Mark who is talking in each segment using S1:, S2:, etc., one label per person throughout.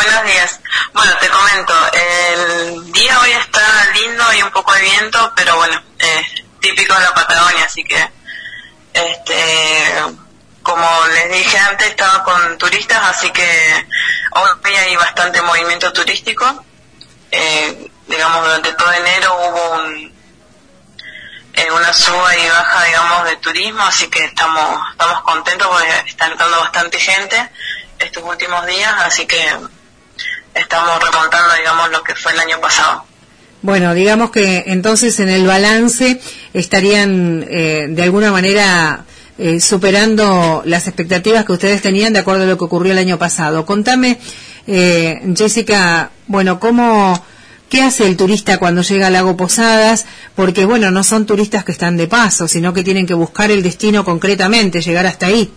S1: Buenos días. Bueno, te comento, el día hoy está lindo y un poco de viento, pero bueno, típico de la Patagonia, así que, como les dije antes, estaba con turistas, así que hoy hay bastante movimiento turístico. Digamos, durante todo enero hubo una suba y baja, digamos, de turismo, así que estamos contentos porque está entrando bastante gente estos últimos días, así que estamos remontando, digamos, lo que fue el año pasado.
S2: Bueno, digamos que entonces en el balance estarían de alguna manera superando las expectativas que ustedes tenían de acuerdo a lo que ocurrió el año pasado. Contame, Jessica, bueno, ¿qué hace el turista cuando llega al lago Posadas? Porque, bueno, no son turistas que están de paso, sino que tienen que buscar el destino concretamente, llegar hasta ahí.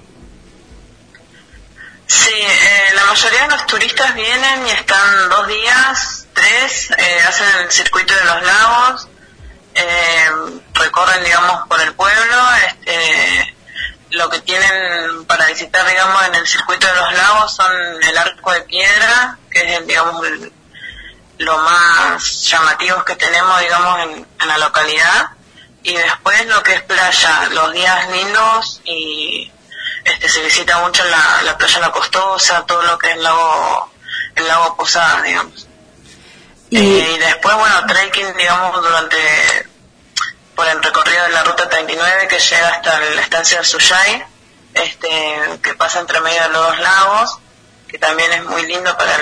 S1: Sí, la mayoría de los turistas vienen y están 2 días, 3, hacen el circuito de los lagos, recorren, digamos, por el pueblo. Lo que tienen para visitar, digamos, en el circuito de los lagos son el Arco de Piedra, que es, digamos, lo más llamativos que tenemos, digamos, en la localidad, y después lo que es playa, los días lindos, y se visita mucho la playa La Costosa, todo lo que es el lago Posadas, digamos. Y después, bueno, trekking, digamos, por el recorrido de la ruta 39 que llega hasta la estancia del Suyay, que pasa entre medio de los 2 lagos, que también es muy lindo para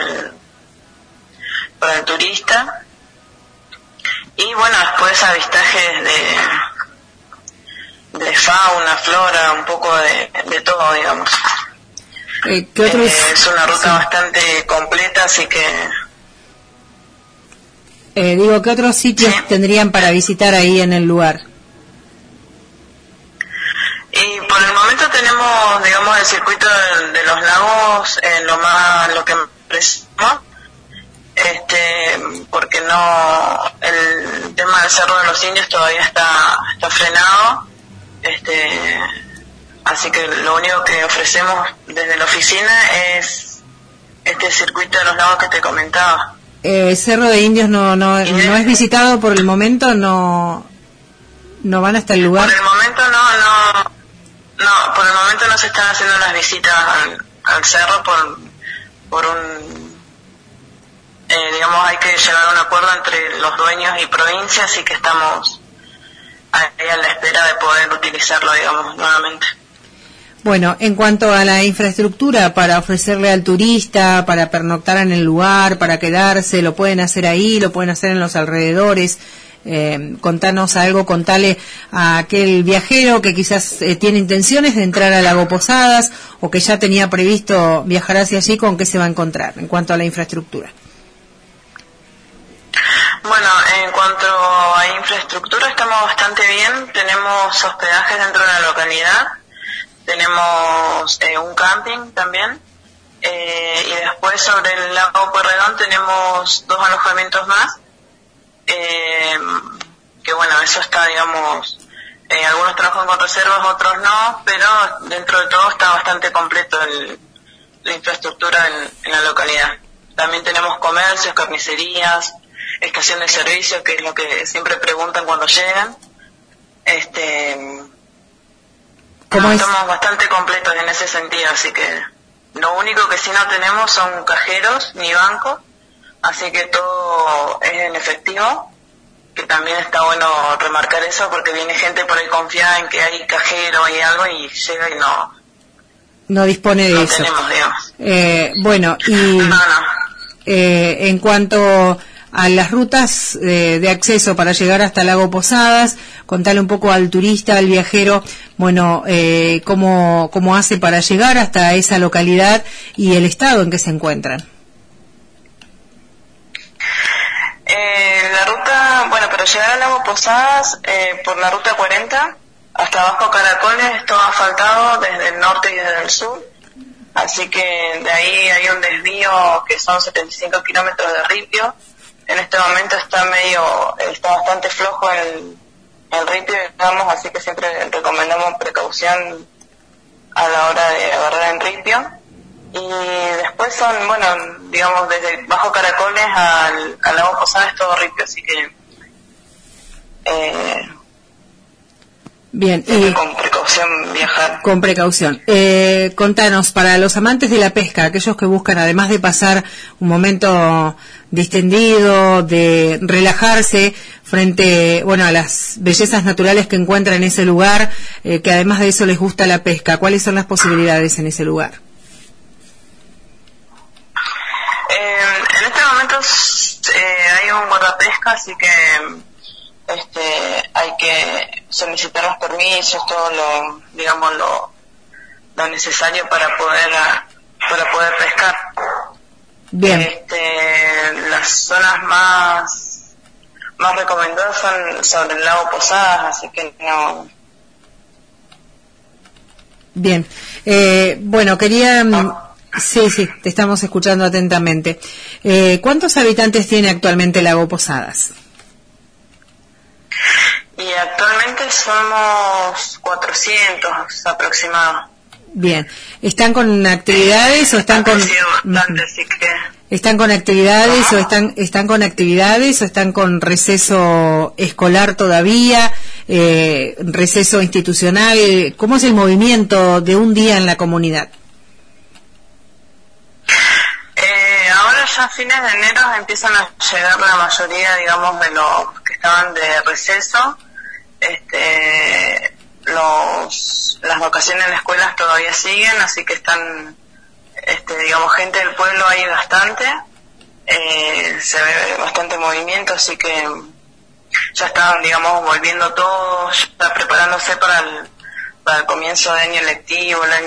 S1: el turista. Y bueno, después avistajes de fauna, flora, un poco de todo, digamos.
S2: ¿Qué otros?
S1: Es una ruta bastante completa, así que...
S2: ¿qué otros sitios tendrían para visitar ahí en el lugar?
S1: Y por el momento tenemos, digamos, el circuito de los lagos, lo que precisamos, porque el tema del Cerro de los Indios todavía está frenado, así que lo único que ofrecemos desde la oficina es este circuito de los lagos que te comentaba.
S2: Cerro de Indios no es visitado por el momento, no van hasta el lugar.
S1: Por el momento no, por el momento no se están haciendo las visitas al cerro por un digamos, hay que llegar a un acuerdo entre los dueños y provincia, así que estamos ahí a la espera de poder utilizarlo, digamos, nuevamente.
S2: Bueno, en cuanto a la infraestructura para ofrecerle al turista, para pernoctar en el lugar, para quedarse, lo pueden hacer ahí, lo pueden hacer en los alrededores. Contanos algo, contale a aquel viajero que quizás tiene intenciones de entrar a Lago Posadas o que ya tenía previsto viajar hacia allí, ¿con qué se va a encontrar en cuanto a la infraestructura?
S1: Bueno, en cuanto a infraestructura estamos bastante bien. Tenemos hospedaje dentro de la localidad, tenemos un camping también, y después sobre el lago Pueyrredón tenemos 2 alojamientos más, que bueno, eso está, digamos, algunos trabajan con reservas, otros no, pero dentro de todo está bastante completo la infraestructura en la localidad. También tenemos comercios, carnicerías, estación de servicio, que es lo que siempre preguntan cuando llegan. Estamos bastante completos en ese sentido, así que lo único que sí no tenemos son cajeros ni bancos, así que todo es en efectivo, que también está bueno remarcar eso porque viene gente por ahí confiada en que hay cajero y algo y llega y
S2: no dispone de eso.
S1: Tenemos, digamos.
S2: Bueno, y en cuanto a las rutas de acceso para llegar hasta Lago Posadas, contale un poco al turista, al viajero, bueno, cómo hace para llegar hasta esa localidad y el estado en que se encuentran.
S1: La ruta, bueno, para llegar al Lago Posadas, por la ruta 40 hasta Bajo Caracoles es todo asfaltado desde el norte y desde el sur, así que de ahí hay un desvío que son 75 kilómetros de ripio. En este momento está bastante flojo el ripio, digamos, así que siempre recomendamos precaución a la hora de agarrar en ripio. Y después son, bueno, digamos, desde Bajo Caracoles al lago Posadas es todo ripio, así que
S2: bien,
S1: con precaución viajar.
S2: Con precaución. Contanos, para los amantes de la pesca, aquellos que buscan, además de pasar un momento distendido, de relajarse frente, bueno, a las bellezas naturales que encuentran en ese lugar, que además de eso les gusta la pesca, ¿cuáles son las posibilidades en ese lugar?
S1: En este momento hay un guardapesca, así que hay que solicitar los permisos, todo lo, digamos, lo necesario para poder pescar.
S2: Bien.
S1: Las zonas más recomendadas son sobre el lago Posadas, así que no.
S2: Bien. Bueno, quería... Sí, te estamos escuchando atentamente. ¿Cuántos habitantes tiene actualmente el lago Posadas?
S1: Y actualmente somos 400 aproximados.
S2: Bien. ¿Están con actividades o están con...
S1: Bastante, así que...
S2: ¿Están con actividades o están con actividades o están con receso escolar todavía, receso institucional? ¿Cómo es el movimiento de un día en la comunidad?
S1: Ahora ya a fines de enero empiezan a llegar la mayoría, digamos, de los que estaban de receso. Las vacaciones en las escuelas todavía siguen, así que están, digamos, gente del pueblo hay bastante, se ve bastante movimiento, así que ya están, digamos, volviendo todos, ya preparándose para el comienzo de año lectivo, el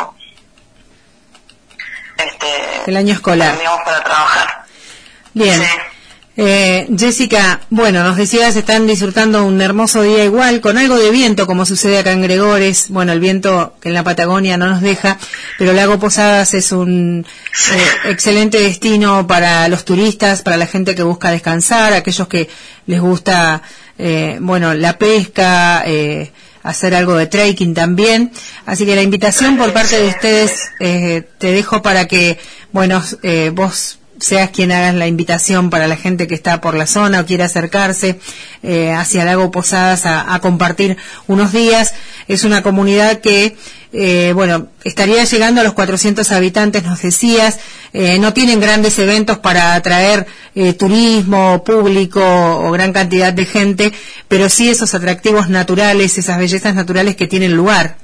S1: año
S2: escolar,
S1: digamos, para trabajar.
S2: Bien.
S1: Sí.
S2: Jessica, bueno, nos decías, están disfrutando un hermoso día igual, con algo de viento, como sucede acá en Gregores. Bueno, el viento que en la Patagonia no nos deja, pero el lago Posadas es un excelente destino para los turistas, para la gente que busca descansar, aquellos que les gusta, la pesca, hacer algo de trekking también. Así que la invitación por parte de ustedes, te dejo para que, vos seas quien hagas la invitación para la gente que está por la zona o quiera acercarse hacia Lago Posadas a compartir unos días. Es una comunidad que, estaría llegando a los 400 habitantes, nos decías. No tienen grandes eventos para atraer turismo, público o gran cantidad de gente, pero sí esos atractivos naturales, esas bellezas naturales que tiene el lugar.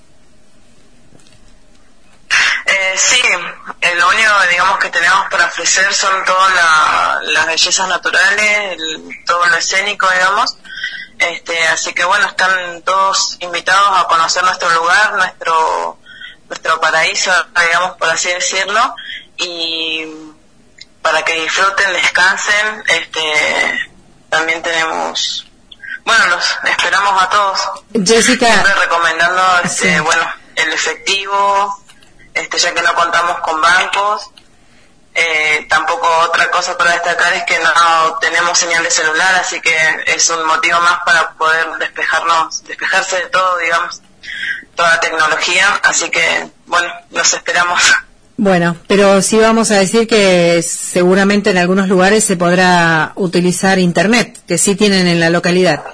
S1: Sí, lo único, digamos, que tenemos para ofrecer son todas las bellezas naturales, todo lo escénico, digamos. Así que bueno, están todos invitados a conocer nuestro lugar, nuestro paraíso, digamos, por así decirlo, y para que disfruten, descansen. También tenemos, los esperamos a todos.
S2: Jessica,
S1: siempre recomendando,
S2: sí.
S1: El efectivo. Ya que no contamos con bancos, tampoco otra cosa para destacar es que no tenemos señal de celular, así que es un motivo más para poder despejarse de todo, digamos, toda la tecnología, así que, los esperamos.
S2: Bueno, pero sí vamos a decir que seguramente en algunos lugares se podrá utilizar Internet, que sí tienen en la localidad.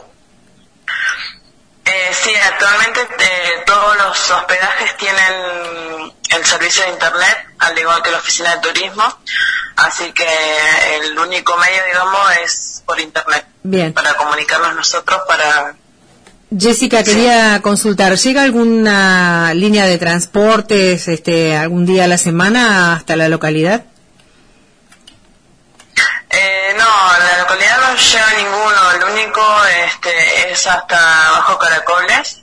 S1: Sí, actualmente todos los hospedajes tienen el servicio de Internet, al igual que la oficina de turismo, así que el único medio, digamos, es por Internet.
S2: Bien.
S1: Para comunicarnos nosotros,
S2: Jessica, quería consultar, ¿llega alguna línea de transportes algún día a la semana hasta la localidad?
S1: No, la localidad no llega ninguno, el único es hasta Bajo Caracoles.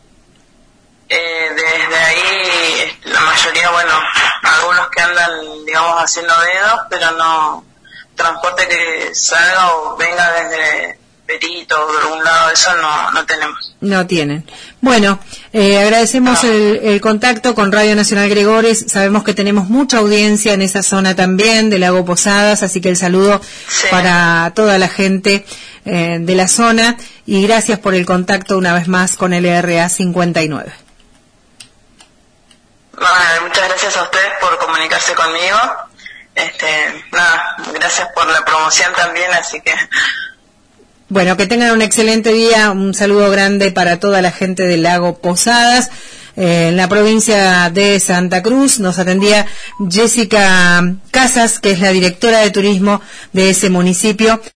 S1: Desde ahí la mayoría, algunos que andan, digamos, haciendo dedos, pero no transporte que salga o venga desde Perito o de algún lado, eso no tenemos.
S2: No tienen. Bueno, agradecemos el contacto con Radio Nacional Gregores. Sabemos que tenemos mucha audiencia en esa zona también, del Lago Posadas, así que el saludo para toda la gente de la zona y gracias por el contacto una vez más con LRA 59.
S1: Bueno, muchas gracias a ustedes por comunicarse conmigo. Nada, gracias por la promoción también, así que...
S2: Bueno, que tengan un excelente día, un saludo grande para toda la gente del Lago Posadas. En la provincia de Santa Cruz nos atendía Jessica Casas, que es la directora de turismo de ese municipio.